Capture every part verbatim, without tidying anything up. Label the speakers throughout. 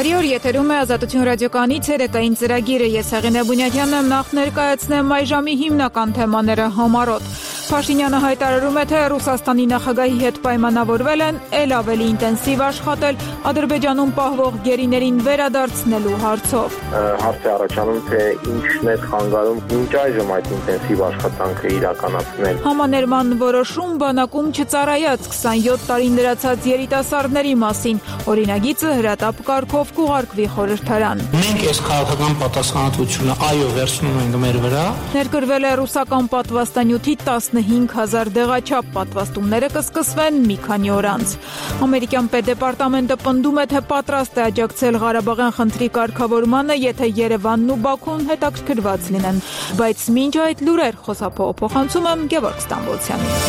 Speaker 1: Բարի օր, եթերում է Ազատություն ռադիոկայանի ցերեկային ծրագիրը։ Ես Հեղինե Բունյատյանն եմ, նախ ներկայացնեմ այժմի հիմնական թեմաները համառոտ։ Փաշինյանը հայտարարում է, թե Ռուսաստանի նախագահի հետ պայմանավորվել են էլ ավելի ինտենսիվ աշխատել Ադրբեջանում պահվող գերիներին վերադարձնելու հարցով։
Speaker 2: Հարց է առաջանում, թե ինչն է խանգարում մինչ այժմ այդ ինտենսիվ աշխատանքը իրականացնել։
Speaker 1: Համաներման որոշում բանակում չծառայած քսանյոթ տարին լրացած երիտասարդների մասին օրինագիծը հրատապ կարգով կուղարկվի խորհրդարան։
Speaker 3: Մենք այս քաղաքական պատասխանատվությունը այո վերցնում ենք մեր վրա։
Speaker 1: Ներկրվել է ռուսական պատվաստանյութի տասնհինգ հազար դեղաչափ, պատվաստումները կսկսվեն մի քանի օր անց։ Ամերիկյան պետդեպարտամենտը պնդում է, թե պատրաստ է աջակցել Ղարաբաղյան խնդրի կարգավորմանը, եթե Երևանն ու Բաքուն հետաքրքրված լինեն։ Բայց մինչ այդ լուրեր խոսափողը փոխանցում եմ Գևորգ Ստամբոլցյանին։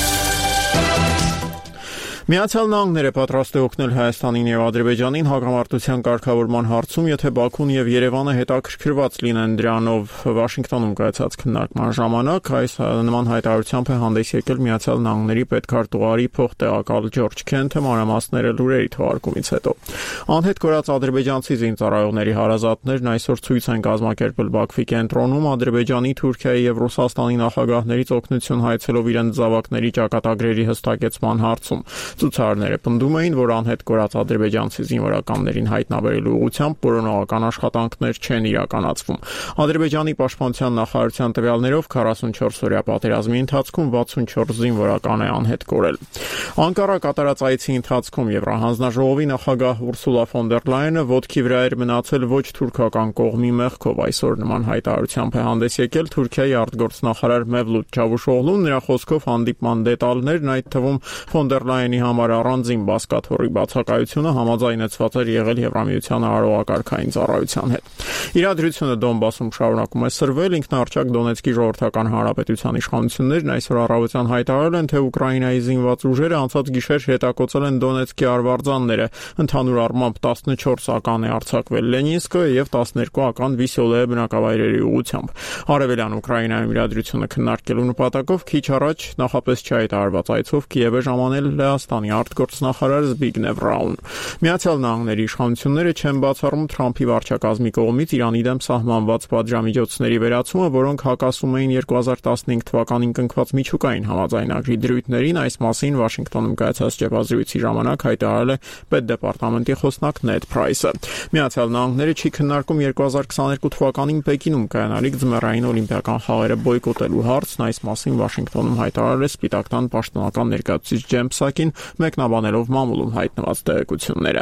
Speaker 4: Միացյալ Նահանգները պատրաստ է օգնել Հայաստանին եւ Ադրբեջանին հակամարտության կարգավորման հարցում, եթե Բաքուն եւ Երևանը հետաքրքրված լինեն դրանով։ Վաշինգտոնում կայացած քննարկման ժամանակ այս նման հայտարարությամբ է հանդես եկել Միացյալ Նահանգների պետքարտուղարի փոխտեղակալ Ջորջ Քենթը մանրամասները լուրերի թողարկումից հետո։ Անհետ կորած ադրբեջանցի զինծառայողների հարազատներն այսօր ցույց են կազմակերպել Բաքվի կենտրոնում Ադրբեջանի, Թուրքիայի եւ Ռուսաստանի նախագահներից օգնություն հայցելով իրենց զավակների ճակատագրերի հստակեցման հարցում։ Ցուցարարները պնդում էին, որ անհետ կորած ադրբեջանցի զինվորականներին հայտնաբերելու ուղղությամբ որոնողական աշխատանքներ չեն իրականացվում։ Ադրբեջանի պաշտպանության նախարարության տվյալներով քառասունչորս օրյա պատերազմի ընթացքում վաթսունչորս զինվորական է անհետ կորել։ Անկարա կատարած այցի ընթացքում Եվրահանձնաժողովի նախագահ Ուրսուլա ֆոն դեր Լայենը ոտքի վրա էր մնացել ոչ թուրքական կողմի մեղքով։ Այսօր նման հայտարարությամբ է հանդես եկել Թուրքիայի արտգործնախարար Մևլութ Չավուշօղլուն։ Նրա խոսքով հանդիպման դետալներն, այդ թվում ֆոն դեր Լայենի համար առանձին բազկաթոռի բացակայությունը համաձայնեցված էր եղել Եվրամիության արարողակարգային ծառայության հետ։ Իրադրությունը Դոնբասում շարունակում է սրվել։ Ինքնաառճակ Դոնեցկի ժողովրդական հանրապետության իշխանություններն այսօր առավոտյան հայտարարել են, թե Ուկրաինայի զինված ուժերը անցած գիշեր հետակոծել են Դոնեցկի արվարձանները։ Ընդհանուր առմամբ տասնչորս ական է արձակվել Լենինսկը եւ տասներկու ական Վիսոլե բնակավայրերի ուղղությամբ։ Արևելյան Ուկրաինայում իրադրությունը քննարկելու նպատակով քիչ առաջ նախապես չհայտարարված այցով Կիև է ժամանել Լեհաստանի արտգործնախարար Զբիգնև Ռաուն։ Միացյալ Նահանգների իշխանությունները չեն բացառում Թրամփի վարչակազմի կողմից Իրանի դեմ սահմանված պատժամիջոցների վերացումը, որոնք հակասում էին երկու հազար տասնհինգ թվականին կնքված միջուկային համաձայնագրի դրույթներին։ Այս մասին Վաշինգտոնում կայացած ճեպազրույցի ժամանակ հայտարարել է պետդեպարտամենտի խոսնակ Նեդ Փրայսը։ Միացյալ Նահանգները չի քննարկում երկու հազար քսաներկու թվականին Պեկինում կայանալիք ձմեռային օլիմպիական խաղերը բոյկոտելու հարցն։ Այս մասին Վաշինգտոնում հայտարարել է Սպիտակ տան պաշտոնական ներկայացուցիչ Ջեմ Պսակին, մեկնաբանելով մամուլում հայտնված տեղեկությունները։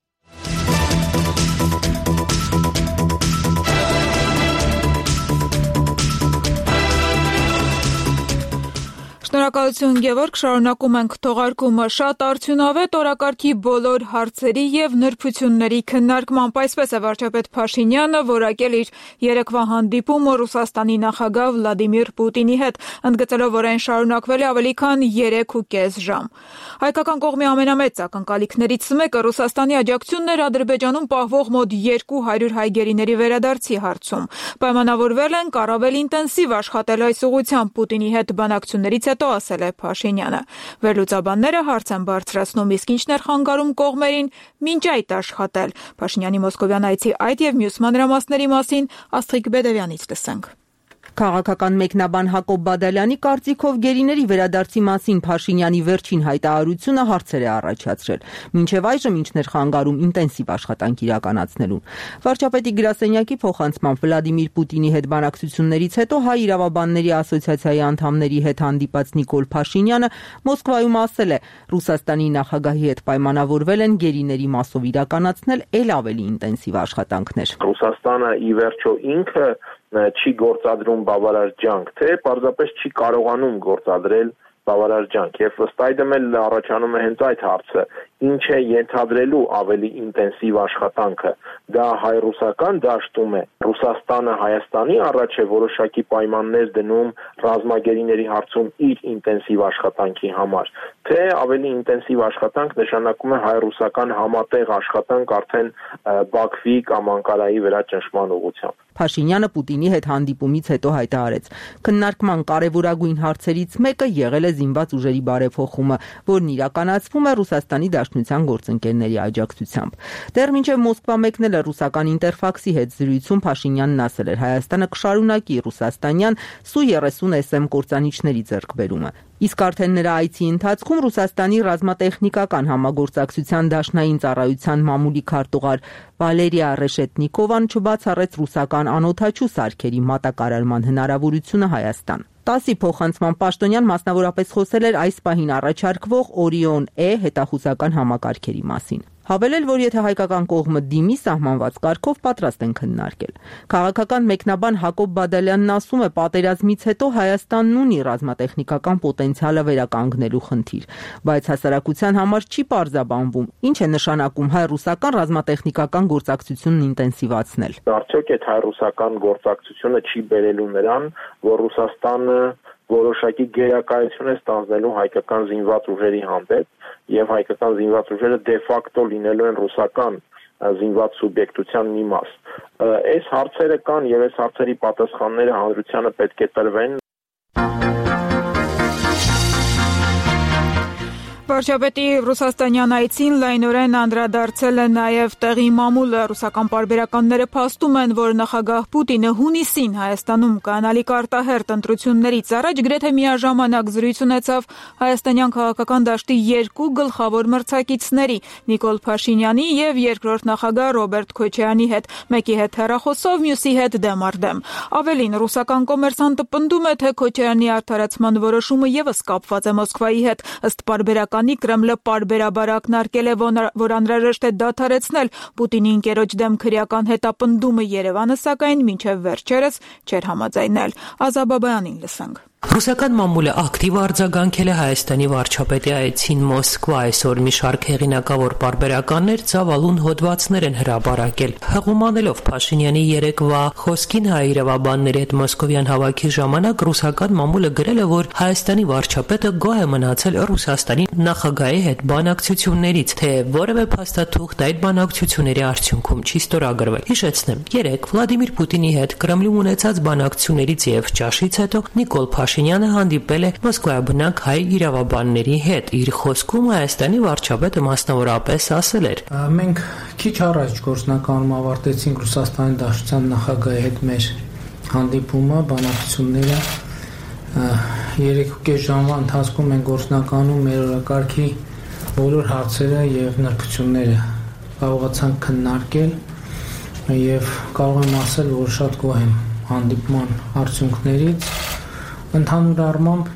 Speaker 1: Շնորհակալություն Գևորգ, շարունակում ենք թողարկումը։ Շատ արդյունավետ օրակարգի բոլոր հարցերի եւ նրբությունների քննարկմամբ, այսպես է վարչապետ Փաշինյանը որակել իր երեկվա հանդիպումը Ռուսաստանի նախագահ Վլադիմիր Պուտինի հետ, ընդգծելով, որ այն շարունակվել է ավելի քան երեք ու կես ժամ։ Հայկական կողմի ամենամեծ ակնկալիքներից մեկը Ռուսաստանի աջակցությունն էր Ադրբեջանում պահվող մոտ երկու հարյուր հայ գերիների վերադարձի հարցում։ Պայմանավորվել են առավել ինտենսիվ աշխատել այս ուղղությամբ Պուտինի հետ բանակցություններից հետո, ասել է Փաշինյանը։ Վերլուծաբանները հարց են բարձրացնում, իսկ ինչն էր խանգարում կողմերին մինչ այդ աշխատել։ Փաշինյանի մոսկովյան այցի այդ եւ մյուս մանրամասների մասին Աստղիկ Բեդևյանից լսենք։
Speaker 5: Քաղաքական մեկնաբան Հակոբ Բադալյանի կարծիքով գերիների վերադարձի մասին Փաշինյանի վերջին հայտարարությունը հարցեր է առաջացրել։ Մինչև այժմ ինչն էր խանգարում ինտենսիվ աշխատանք իրականացնելուն։ Վարչապետի գրասենյակի փոխանցմամբ Վլադիմիր Պուտինի հետ բանակցություններից հետո Հայ իրավաբանների ասոցիացիայի անդամների հետ հանդիպած Նիկոլ Փաշինյանը Մոսկվայում ասել է, Ռուսաստանի նախագահի հետ պայմանավորվել են գերիների մասով իրականացնել ել ավելի ինտենսիվ աշխատանքներ։
Speaker 2: Ռուսաստանը ի վերջո ինքը չի գործադրում բավարար ջանք, թե պարզապես չի կարողանում գործադրել բավարար ջանք եւ ըստ այդմ էլ առաջանում է հենց այդ հարցը, ինչ է ենթադրելու ավելի ինտենսիվ աշխատանքը։ Դա հայ-ռուսական դաշտում է։ Ռուսաստանը Հայաստանի առաջ է որոշակի պայմաններ դնում ռազմագերիների հարցում իր ինտենսիվ աշխատանքի համար, թե ավելի ինտենսիվ աշխատանք նշանակում է հայ-ռուսական համատեղ աշխատանք արդեն Բաքվի կամ Անկարայի վրա ճնշման ուղղությամբ։
Speaker 5: Փաշինյանը Պուտինի հետ հանդիպումից հետո հայտարարեց. քննարկման կարևորագույն հարցերից մեկը եղել է զինված ուժերի բարեփոխումը, որն իրականացվում է Ռուսաստանի Դաշնության գործընկերների աջակցությամբ։ Դեռ մինչև Մոսկվա մեկնելը ռուսական Ինտերֆաքսի հետ զրույցում Փաշինյանն ասել էր. Հայաստանը կշարունակի ռուսաստանյան Սու երեսուն էս էմ կործանիչների ձեռքբերումը։ Իսկ արդեն նրա այցի ընթացքում Ռուսաստանի ռազմատեխնիկական համագործակցության դաշնային ծառայության մամուլի քարտուղար Վալերիա Ռեշետնիկովան չբացառեց ռուսական անօդաչու սարքերի մատակարարման հնարավորությունը Հայաստան։ տասի փոխանցման պաշտոնյան մասնավորապես խոսել էր այս պահին առաջարկվող Օրիոն E հետախուզական համակարգերի մասին։ Հավելել, որ եթե հայկական կողմը դիմի, սահմանված կարգով պատրաստ են քննարկել։ Քաղաքական մեկնաբան Հակոբ Բադալյանն ասում է, պատերազմից հետո Հայաստանն ունի ռազմատեխնիկական պոտենցիալը վերականգնելու խնդիր, բայց հասարակության համար չի պարզաբանվում, ինչ է նշանակում հայ-ռուսական ռազմատեխնիկական գործակցությունն ինտենսիվացնել։
Speaker 2: Արդյոք այդ հայ-ռուսական գործակցությունը չի բերելու նրան, որ Ռուսաստանը որոշակի գերակայություն է ստանձնելու հայկական զինված ուժերի հանդեպ եւ հայկական զինված ուժերը դե ֆակտո լինելու են ռուսական զինված սուբյեկտության մի մաս։ Այս հարցերը կան եւ այս հարցերի պատասխանները հանրությանը պետք է տրվեն։
Speaker 1: Վարչապետի ռուսաստանյան այցին լայնորեն անդրադարձել է նաև տեղի մամուլը։ Ռուսական պարբերականները փաստում են, որ նախագահ Պուտինը հունիսին Հայաստանում կանալիք արտահերտ ընտրություններից առաջ գրեթե միաժամանակ զրույց ունեցավ հայաստանյան քաղաքական դաշտի երկու գլխավոր մրցակիցների՝ Նիկոլ Փաշինյանի եւ երկրորդ նախագահ Ռոբերտ Քոչարյանի հետ, մեկի հետ հեռախոսով, մյուսի հետ դեմ առ դեմ։ Ավելին, ռուսական կոմերսանտը պնդում է, թե Քոչարյանի արդարացման որոշումը եւս կապված է Մոսկվայի հետ։ Ըստ պարբերական Կրեմլը պարբերաբար ակնարկել է, որ անհրաժեշտ է դադարեցնել Պուտինի ընկերոջ դեմ քրեական հետապնդումը Երևանը, սակայն մինչև վերջերս չէր համաձայնել։ Ազաբաբյանին լսենք։
Speaker 6: Ռուսական մամուլը ակտիվ արձագանքել է Հայաստանի վարչապետի այցին Մոսկվա։ Այսօր մի շարք հեղինակավոր պարբերականներ ծավալուն հոդվածներ են հրապարակել։ Հղումանելով Փաշինյանի երեկվա խոսքին հայ իրավաբանների հետ մոսկովյան հավաքի ժամանակ ռուսական մամուլը գրել է, որ Հայաստանի վարչապետը գոհ է մնացել Ռուսաստանի նախագահի հետ բանակցություններից, թե որևէ փաստաթուղթ այդ բանակցությունների արդյունքում չի ստորագրվել։ Հիշեցնեմ, երեկ Վլադիմիր Պուտինի հետ Կրեմլում ունեցած բանակցություններից եւ ճաշից հետո Նիկոլ Փաշինյանը հանդիպել է Մոսկվայաբնակ հայ իրավաբանների հետ։ Իր խոսքում Հայաստանի վարչապետը մասնավորապես ասել էր.
Speaker 3: Մենք քիչ առաջ գործնականում ավարտեցինք Ռուսաստանի Դաշնության նախագահի հետ մեր հանդիպումը, բանակցությունները։ Երեկոկես ժամվա ընթացքում են գործնականում մեր օրակարգի բոլոր հարցերը եւ նրբությունները կարողացանք քննարկել եւ կարող եմ ասել, որ շատ գոհ եմ հանդիպման արդյունքներից։ Ընդհանուր առմամբ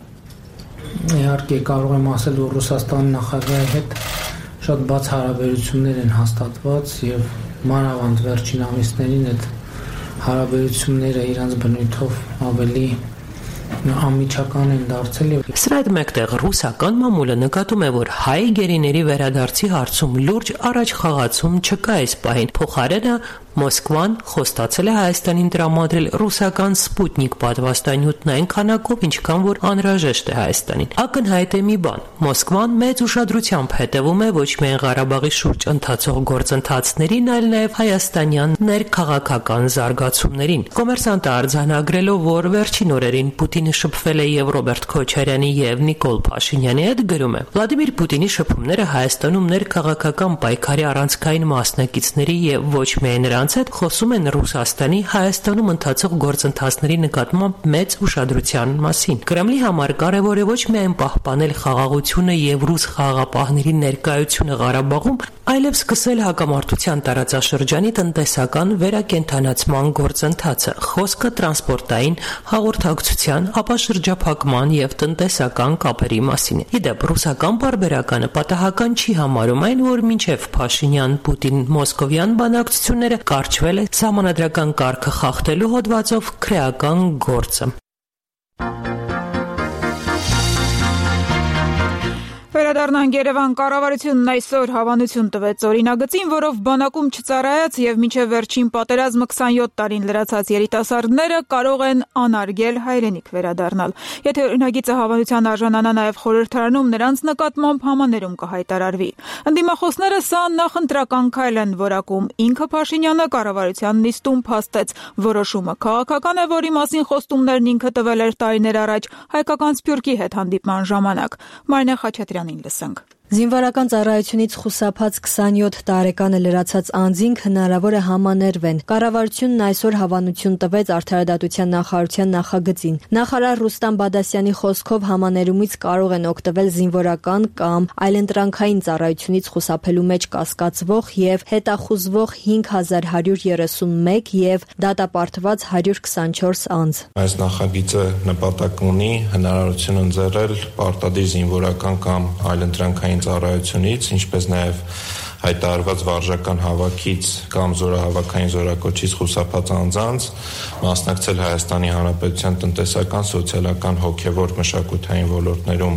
Speaker 3: իհարկե կարող եմ ասել, որ Ռուսաստանի նախագահի հետ շատ բաց հարաբերություններ են հաստատված եւ մանավանդ վերջին ամիսներին այդ հարաբերությունները իրանց բնույթով ավելի անմիջական են դարձել եւ
Speaker 6: Սրա հետ մեկտեղ ռուսական մամուլը նկատում է, որ հայ գերիների վերադարձի հարցում լուրջ առաջխաղացում չկա այս պահին։ Փոխարենը Մոսկվան խոստացել է Հայաստանին տրամադրել ռուսական Սպուտնիկ պատվաստանյութն այն քանակով, ինչքան որ անհրաժեշտ է Հայաստանին։ Ակնհայտ է մի բան. Մոսկվան մեծ ուշադրությամբ հետևում է ոչ միայն Ղարաբաղի շուրջ ընթացող գործընթացներին, այլ նաև հայաստանյան ներքաղաքական զարգացումներին։ Կոմերսանտը արձանագրելով, որ վերջին օրերին Պուտինը շփվել է եւ Ռոբերտ Քոչարյանի եւ Նիկոլ Փաշինյանի հետ, գրում է. Վլադիմիր Պուտինի շփումները Հայաստանում ներքաղաքական պայքարի առանցքային մասնակիցների եւ ոչ միայն նրանց հետ խոսում են Ռուսաստանի Հայաստանում ընթացող գործընթացների նկատմամբ մեծ ուշադրության մասին։ Կրեմլի համար կարևոր է ոչ միայն պահպանել խաղաղությունը եւ ռուս խաղաղապահների ներկայությունը Ղարաբաղում, այլև սկսել հակամարտության տարածաշրջանի տնտեսական վերակենդանացման գործընթացը։ Խոսքը տրանսպորտային, հաղորդակցության, ապա շրջափակման եւ տնտեսական կապերի մասին է։ Իդեպ ռուսական պարբերականը պատահական չի համարում այն, որ մինչեւ Փաշինյան-Պուտին-Մոսկովյան բանակցությունները կարճվել է սահմանադրական կարգը խախտելու հոդվածով քրեական գործը։
Speaker 1: Վերադառնանք Երևան կառավարությունն այսօր հավանություն տվեց օրինագծին, որով բանակում չծառայած եւ մինչեւ վերջին պատերազմը քսանյոթ տարին լրացած երիտասարդները կարող են անարգել հայրենիք վերադառնալ։ Եթե օրինագիծը հավանության արժանանա նաեւ խորհրդարանում, նրանց նկատմամբ համաներում կհայտարարվի։ Ընդդիմախոսները սա նախընտրական քայլ են որակում։ Ինքը Փաշինյանը կառավարության նիստում փաստեց, որոշումը քաղաքական է, որի մասին խոստումներն ինքը տվել էր տարիներ առաջ հայկական սփյուռքի հետ հանդիպման ժամանակ։ Մարինե Խաչատրյանին լսենք։
Speaker 7: Զինվորական ծառայությունից խուսափած քսանյոթ տարեկանը լրացած անձինք հնարավոր է համաներվեն։ Կառավարությունն այսօր հավանություն տվեց Արդարադատության նախարարության նախագծին։ Նախարար Ռուստամ Բադասյանի խոսքով համաներումից կարող են օգտվել զինվորական կամ այլընտրանքային ծառայությունից խուսափելու մեջ կասկածվող եւ հետախուզվող հինգ հազար հարյուր երեսունմեկ եւ դատապարտված հարյուր քսանչորս անձ։
Speaker 8: Այս նախագիծը նպատակ ունի հնարավորություն ընձեռել պարտադիր զինվորական կամ այլընտրանքային ծառայությունից, ինչպես նաև հայտարարված վարժական հավաքից կամ զորահավաքային զորակոչից խուսափած անձանց մասնակցել Հայաստանի Հանրապետության տնտեսական, սոցիալական, հոգևոր, մշակութային ոլորտներում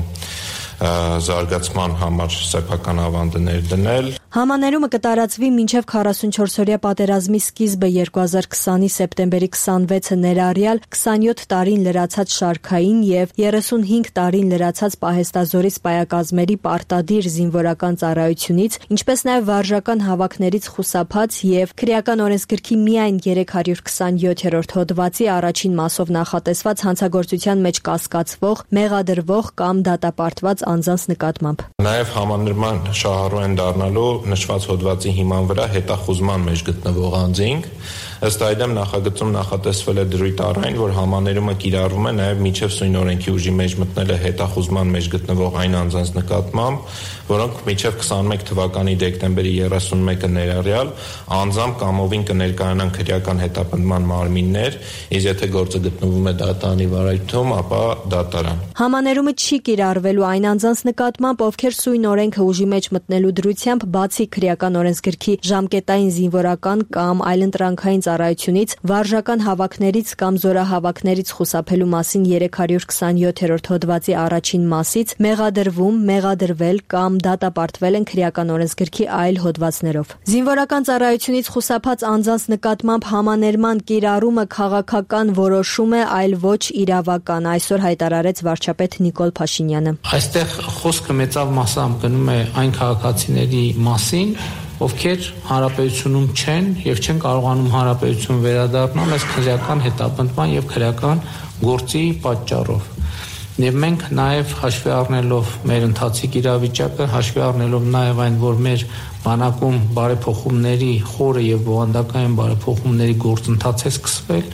Speaker 8: զարգացման համար սեփական ավանդը ներդնել։
Speaker 7: Համաներումը կտարածվի մինչև քառասունչորսօրյա պատերազմի սկիզբը երկու հազար քսանի սեպտեմբերի քսանվեցը ներառյալ քսանյոթ տարին լրացած շարքային եւ երեսունհինգ տարին լրացած պահեստազորի սպայակազմերի պարտադիր զինվորական ծառայությունից, ինչպես նաեւ վարժական հավաքներից խուսափած եւ քրեական օրենսգրքի միայն երեք հարյուր քսանյոթերորդ հոդվածի առաջին մասով նախատեսված հանցագործության մեջ կասկածվող, մեղադրվող կամ դատապարտված անձանց նկատմամբ։
Speaker 8: Նաև համաներման շահառու են դառնալու նշված հոդվածի հիման վրա հետախուզման մեջ գտնվող անձինք։ Ըստ այդմ նախագծում նախատեսվել է դրույթ առայն, որ համաներումը կիրառվում է նաև միջև սույն օրենքի ուժի մեջ մտնել է հետախուզման մեջ գտնվող այն անձանց նկատմամբ, որոնք միջև քսանմեկ թվականի դեկտեմբերի երեսունմեկը ներառյալ անձամբ կամովին կներկայանան քրեական հետապնդման մարմիններ, իսկ եթե գործը գտնվում է դատարանի վարայթում, ապա դատարան։
Speaker 7: Համաներումը չի կիրառվելու այն անձանց նկատմամբ, ովքեր սույն օրենքը ուժի մեջ մտնելու դրությամբ բացի քրեական օրենսգրքի ժամկետային զինվորական կամ այլընտրանքային ծառայությունից, վարժական հավաքներից կամ զորահավաքներից խուսափելու մասին երեք հարյուր քսանյոթերորդ հոդվածի առաջին մասից մեղադրվում, մեղադրվել կամ դատապարտվել են քրեական օրենսգրքի այլ հոդվածներով։ Զինվորական ծառայությունից խուսափած անձանց նկատմամբ համաներման կիրառումը քաղաքական որոշում է, այլ ոչ իրավական, այսօր հայտարարեց վարչապետ Նիկոլ Փաշինյանը։
Speaker 3: Այստեղ խոսքը մեծավ մասամբ գնում է այն քաղաքացիների մասին, ովքեր հանրապետությունում չեն եւ չեն կարողանում հանրապետություն վերադառնալ այս քրեական հետապնդման եւ քրեական գործի պատճառով։ Եվ մենք նաեւ հաշվի առնելով մեր ընթացիկ իրավիճակը, հաշվի առնելով նաեւ այն, որ մեր բանակում բարեփոխումների խորը եւ բովանդակային բարեփոխումների գործընթաց է սկսվել,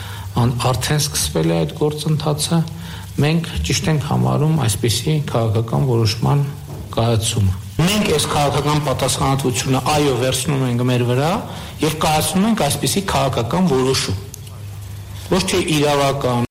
Speaker 3: արդեն սկսվել է այդ գործընթացը, մենք ճիշտ ենք համարում այսպիսի քաղաքական որոշման կայացումը։ Մենք այս քաղաքական պատասխանատվությունը այո վերցնում ենք մեր վրա եւ կայացնում ենք այսպիսի քաղաքական որոշում։ Ոչ թե իրավական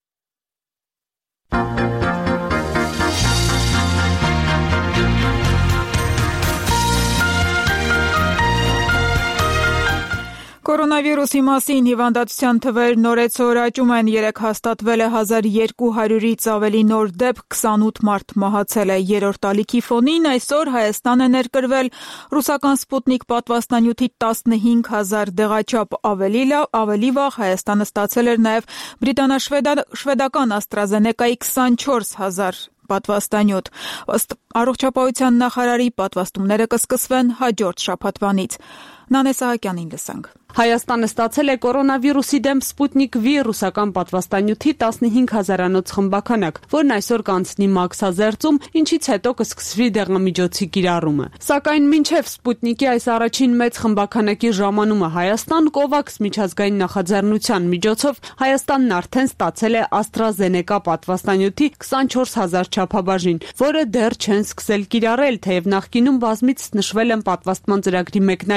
Speaker 1: Կորոնավիրուսի մասին հիվանդատության թվերն օրեցօր աճում են, երեկ հաստատվել է հազար երկու հարյուրից ավելի նոր դեպք, քսանութ մարդ մահացել է։ Երրորդ ալիքի ֆոնին այսօր Հայաստան է ներկրվել ռուսական Սպուտնիկ պատվաստանյութի տասնհինգ հազար դեղաչափ, ավելի լավ, ավելի վաղ Հայաստանը ստացել էր նաև բրիտանա-շվեդական AstraZeneca-ի քսանչորս հազար պատվաստանյութ։ Ըստ առողջապահության նախարարի պատվաստումները կսկսվեն հաջորդ շաբաթվանից։ Նանե Սահակյանին լսենք։
Speaker 9: Հայաստանը ստացել է կորոնավիրուսի դեմ Սպուտնիկ V ռուսական պատվաստանյութի տասնհինգ հազարանոց խմբականակ, որն այսօր կանցնի մաքսազերծում, ինչից հետո կսկսվի դեղամիջոցի կիրառումը։ Սակայն մինչև Սպուտնիկի այս առաջին մեծ խմբականակի ժամանումը Հայաստան COVAX միջազգային նախաձեռնության միջոցով Հայաստանն արդեն ստացել է AstraZeneca պատվաստանյութի քսանչորս հազար չափաբաժին, որը դեռ չեն սկսել կիրառել, թեև նախկինում բազմից նշվել են պատվաստման ծրագրի մեկնարկի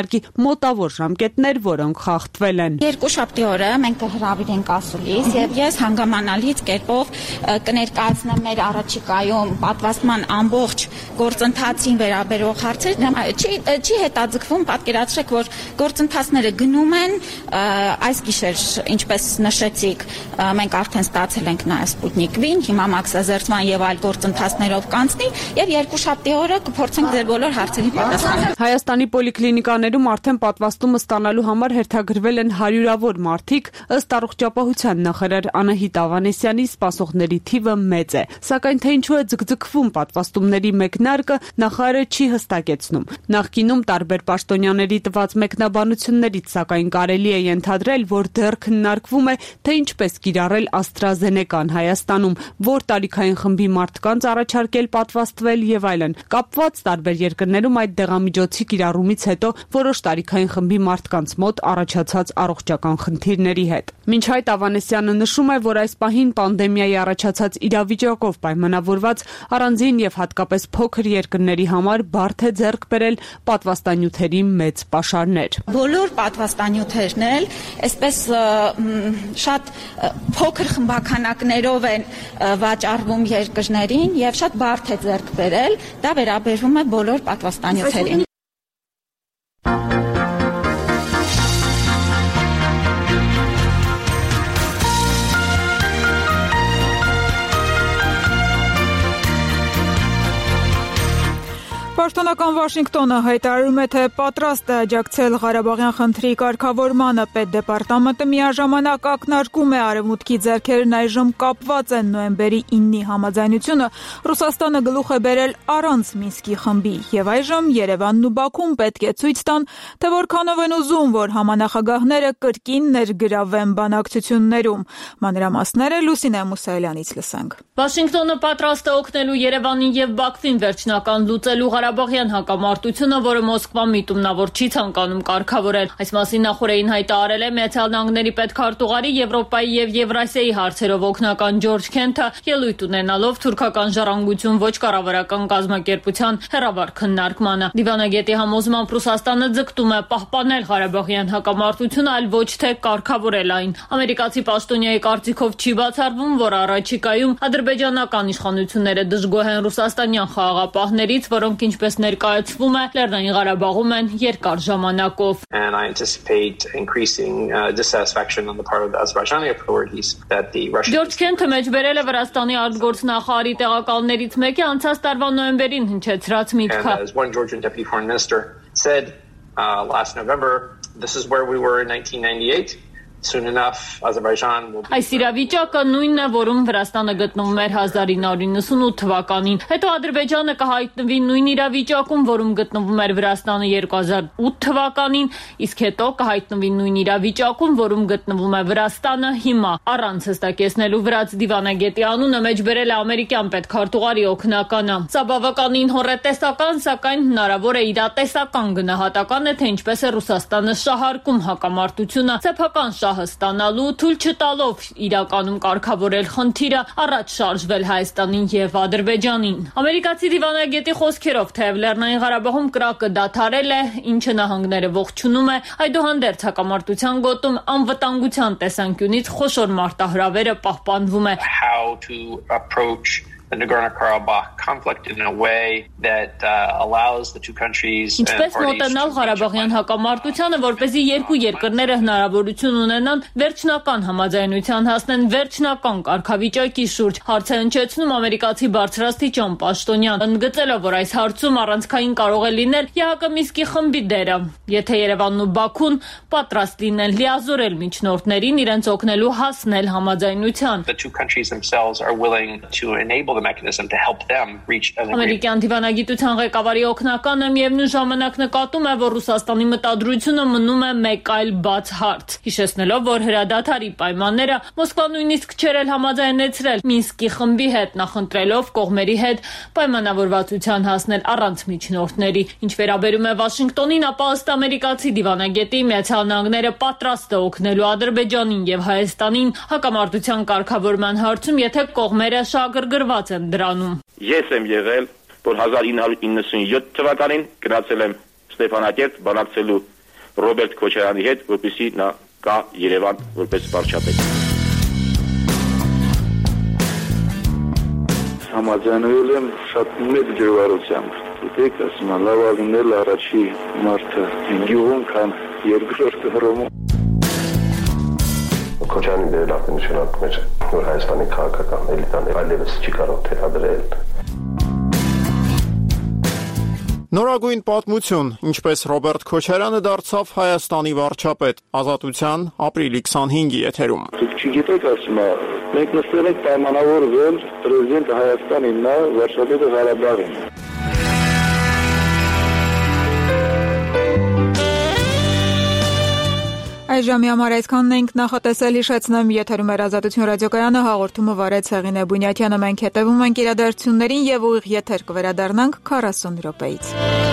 Speaker 9: մոտավոր ժամկետներ, որոնք խախտվել են։
Speaker 10: Երկուշաբթի օրը մենք կհրավիրենք ասուլիս եւ ես հանգամանալից կերպով կներկայացնեմ մեր առաջիկայում պատվաստման ամբողջ գործընթացին վերաբերող հարցեր։ Չի չի հետաձգվում, պատկերացրեք, որ գործընթացները գնում են, այս գիշեր, ինչպես նշեցիք, մենք արդեն ստացել ենք նաեւ Սպուտնիկ V-ին, հիմա մաքսազերծման եւ այլ գործընթացներով կանցնի եւ երկուշաբթի օրը կփորձենք ձեր բոլոր հարցերին պատասխանել։
Speaker 9: Հայաստանի պոլիկլինիկաներում արդեն պատվաստումը ստանալու համար հերթագրվել են հարյուրավոր մարդիկ, ըստ առողջապահության նախարար Անահիտ Ավանեսյանի սպասողների թիվը մեծ է, սակայն թե ինչու է ձգձգվում պատվաստումների մեկնարկը, նախարարը չի հստակեցնում։ Նախկինում տարբեր պաշտոնյաների տված մեկնաբանություններից սակայն կարելի է ենթադրել, որ դեռ քննարկվում է, թե ինչպես կիրառել AstraZeneca-ն Հայաստանում, որ տարիքային խմբի մարդկանց առաջարկել պատվաստվել եւ այլն։ Կապված տարբեր երկրներում այդ դեղամիջոցի կիրառումից հետո որոշ տարիքային խմբի մարդկանց մոտ առաջացած առողջական խնդիրների հետ։ Մինչ այդ Ավանեսյանը նշում է, որ այս պահին պանդեմիայի առաջացած իրավիճակով պայմանավորված առանձին եւ հատկապես փոքր երկրների համար բարդ է ձեռք բերել պատվաստանյութերի մեծ պաշարներ։
Speaker 10: Բոլոր պատվաստանյութերն էլ այսպես շատ փոքր խմբականակներով են վաճառվում երկրներին եւ շատ բարդ է ձեռք բերել, դա վերաբերվում է բոլոր պատվաստանյութերին։
Speaker 1: Պաշտոնական Վաշինգտոնը հայտարարում է, թե պատրաստ է աջակցել Ղարաբաղյան խնդրի կարգավորմանը։ Պետդեպարտամենտը միաժամանակ ակնարկում է Արևմուտքի ձեռքերն այժմ կապված են նոյեմբերի իննի համաձայնությունը Ռուսաստանը գլուխ է բերել առանց Մինսկի խմբի, եւ այժմ Երևանն ու Բաքուն պետք է ցույց տան, թե որքանով են ուզում, որ համանախագահները կրկին ներգրավեն բանակցություններում։ Մանրամասները Լուսինե Մուսայելյանից լսենք։
Speaker 11: Վաշինգտոնը պատրաստ է օգնելու Երևանին եւ Բաքվին վերջնական լուծելու Ղարաբաղյան հակամարտությունը, որը Մոսկվան միտումնավոր չի ցանկանում կարգավորել։ Այս մասին նախորդին հայտարարել է Միացյալ Նահանգների պետքարտուղարի Եվրոպայի եւ Եվրասիայի հարցերով օգնական Ջորջ Քենթը, ելույթ ունենալով թուրքական ժառանգություն ոչ կառավարական կազմակերպության հերավար քննարկմանը։ Դիվանագետի համոզմամբ Ռուսաստանը ձգտում է պահպանել Ղարաբաղյան հակամարտությունը, այլ ոչ թե կարգավորել այն։ Ամերիկացի պաշտոնյայի կարծիքով չի բացառվում, որ առաջիկայում ադրբեջանական իշխանությունները դժգոհ են ռուսաստանյան խաղաղապահներից, որոնք ինչպես ներկայացվում է, Լեռնային Ղարաբաղում են երկար ժամանակով։
Speaker 12: And I anticipate increasing uh, dissatisfaction on the part of the Azerbaijani authorities that the Russian
Speaker 11: Ջորջ Քենթը մեջբերել է Վրաստանի արտգործնախարարի տեղակալներից մեկի անցած տարվա նոյեմբերին հնչեցրած միտքը։
Speaker 12: And as one Georgian deputy foreign minister said uh, last November, this is where we were in nineteen ninety-eight. Soon enough, Azerbaijan will be...
Speaker 11: Այս իրավիճակը նույնն է, որում Վրաստանը գտնվում էր հազար ինը հարյուր նվաթ թվականին։ Հետո Ադրբեջանը կհայտնվի նույն իրավիճակում, որում գտնվում էր Վրաստանը երկու հազար ութ թվականին, իսկ հետո կհայտնվի նույն իրավիճակում, որում գտնվում է Վրաստանը հիմա։ Առանց հստակեցնելու վրաց դիվանագետի անունը մեջբերել է ամերիկյան պետքարտուղարի օգնականը։ Սա բավականին հոռետեսական, սակայն հնարավոր է իրատեսական գնահատական է, թե ինչպես է Ռուսաստանը շահարկում հակամարտությունը սեփական շահ ստանալու, թույլ չտալով իրականում կարգավորել խնդիրը, առաջ շարժվել Հայաստանին եւ Ադրբեջանին։ Ամերիկացի դիվանագետի խոսքերով, թեև Լեռնային Ղարաբաղում կրակը դադարել է, ինչը նահանգները ողջունում է, այդուհանդերձ հակամարտության գոտում անվտանգության տեսանկյունից խոշոր մարտահրավերը պահպանվում է։
Speaker 12: How to approach the Nagorno-Karabakh conflict in a way that uh, allows the two countries and
Speaker 11: parties մոտենալ Ղարաբաղյան հակամարտությանը, որպեսզի երկու երկրները հնարավորություն ունենան վերջնական համաձայնության հասնեն վերջնական կարգավիճակի շուրջ։ Հարց է հնչեցնում ամերիկացի բարձրաստիճան պաշտոնյան, ընդգծելով, որ այս հարցում առանցքային կարող է լինել ԵՀԿ Մինսկի խմբի դերը, եթե Երևանն ու Բաքուն պատրաստ լինեն լիազորել միջնորդներին իրենց օգնելու հասնել համաձայնության։
Speaker 12: The two countries themselves are willing to enable the mechanism to help them reach an agreement.
Speaker 11: Ամերիկյան դիվանագիտության ղեկավարի օգնականը միևնույն ժամանակ նկատում է, որ Ռուսաստանի մտադրությունը մնում է մեկ այլ բաց հարց, հիշեցնելով, որ հրադադարի պայմանները Մոսկվան նույնիսկ չէր էլ համաձայնեցրել Մինսկի խմբի հետ, նախընտրելով կողմերի հետ պայմանավորվածության հասնել առանց միջնորդների։ Ինչ վերաբերում է Վաշինգտոնին, ապա ըստ ամերիկացի դիվանագետի Միացյալ Նահանգները պատրաստ է օգնելու Ադրբեջանին եւ Հայաստանին հակամարտության կարգավորման հարցում, եթե կողմերը շահագրգռված են դրանում։
Speaker 13: Ես եմ եղել, որ հազար ինը հարյուր իննսունյոթ թվականին գնացել եմ Ստեփանակերտ բանակցելու Ռոբերտ Քոչարյանի հետ, որպեսզի նա գա Երևան որպես վարչապետ։
Speaker 14: Համաձայնվել եմ շատ մեծ ջրվարությամբ։ Դուք ասում եք, լավ ալինել առաջի մարդը գյուղում կամ երկրորդ հռոմում։
Speaker 15: Քոչարյանի դերակատարությունը նշանակում է, որ Հայաստանի քաղաքական էլիտան այլևս չի կարող թելադրել։
Speaker 4: Նորագույն պատմություն, ինչպես Ռոբերտ Քոչարյանը դարձավ Հայաստանի վարչապետ, Ազատության ապրիլի քսանհինգի եթերում։
Speaker 14: Դուք չգիտեք, ասում եք, մենք նստել ենք պայմանավորվել պրեզիդենտը Հայաստանին, նա վարչապետը Ղարաբաղին։
Speaker 1: Այժմի համար այսքանն ենք նախատեսել, հիշեցնեմ, եթերում էր Ազատություն ռադիոկայանը, հաղորդումը վարեց Հեղինե Բունյաթյանը, մենք հետևում ենք իրադարձություններին եւ ուղիղ եթեր կվերադառնանք քառասուն րոպեից։